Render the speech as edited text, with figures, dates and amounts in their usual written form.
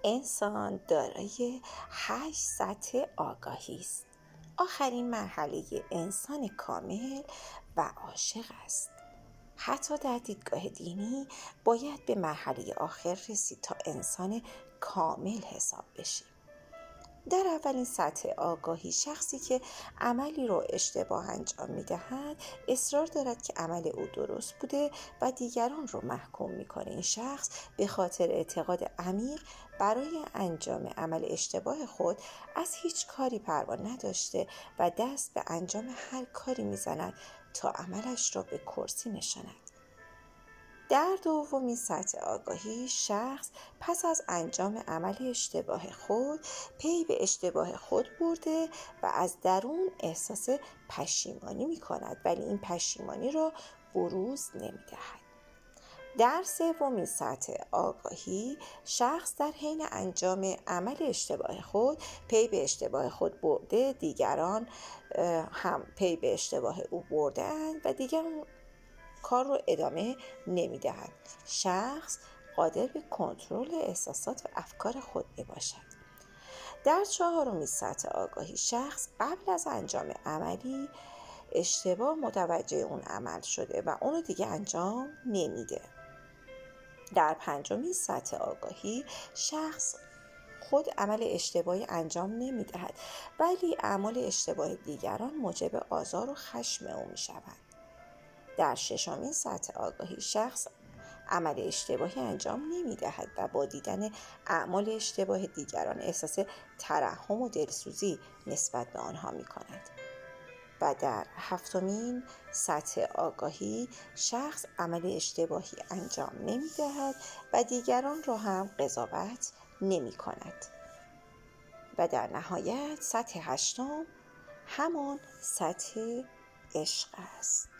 انسان دارای 8 سطح آگاهی است. آخرین مرحله انسان کامل و عاشق است. حتی در دیدگاه دینی باید به مرحله آخر رسید تا انسان کامل حساب بشیم. در اولین سطح آگاهی شخصی که عملی را اشتباه انجام می‌دهد اصرار دارد که عمل او درست بوده و دیگران را محکوم می‌کنه. این شخص به خاطر اعتقاد عمیق برای انجام عمل اشتباه خود از هیچ کاری پروا نداشته و دست به انجام هر کاری می‌زند تا عملش را به کرسی نشاند. در دومین سطح آگاهی شخص پس از انجام عمل اشتباه خود پی به اشتباه خود برده و از درون احساس پشیمانی می کند، ولی این پشیمانی را بروز نمی دهد. در سومین سطح آگاهی شخص در حین انجام عمل اشتباه خود پی به اشتباه خود برده، دیگران هم پی به اشتباه او برده‌اند و دیگران کار رو ادامه نمی‌دهد. شخص قادر به کنترل احساسات و افکار خود میباشد. در چهارمین سطح آگاهی شخص قبل از انجام عملی اشتباه متوجه اون عمل شده و اونو دیگه انجام نمیده. در پنجمین سطح آگاهی شخص خود عمل اشتباهی انجام نمیدهد، ولی اعمال اشتباه دیگران موجب آزار و خشم او میشود. در ششمین سطح آگاهی شخص عمل اشتباهی انجام نمی دهد و با دیدن اعمال اشتباه دیگران احساس ترحم و دلسوزی نسبت به آنها می کند. و در هفتمین سطح آگاهی شخص عمل اشتباهی انجام نمی دهد و دیگران را هم قضاوت نمی کند. و در نهایت سطح هشتم همان سطح عشق است.